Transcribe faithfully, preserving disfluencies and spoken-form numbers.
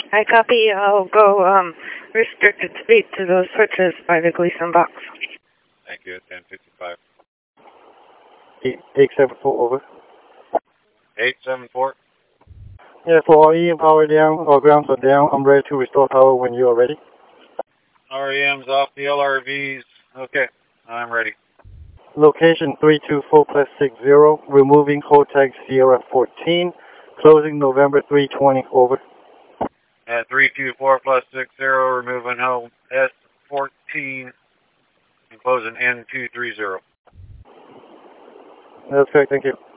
I copy. I'll go um, restricted speed to those switches by the Gleason box. Thank you, ten fifty-five. eight seven four, over. eight seven four. Yeah, for our E M power down, or grounds are down. I'm ready to restore power when you are ready. R E M's off the L R Vs. Okay, I'm ready. Location three two four plus six zero, removing Hotek Sierra fourteen, closing November three twenty, over. At three two four plus six zero, removing home S fourteen and closing N two three zero. That's correct, thank you.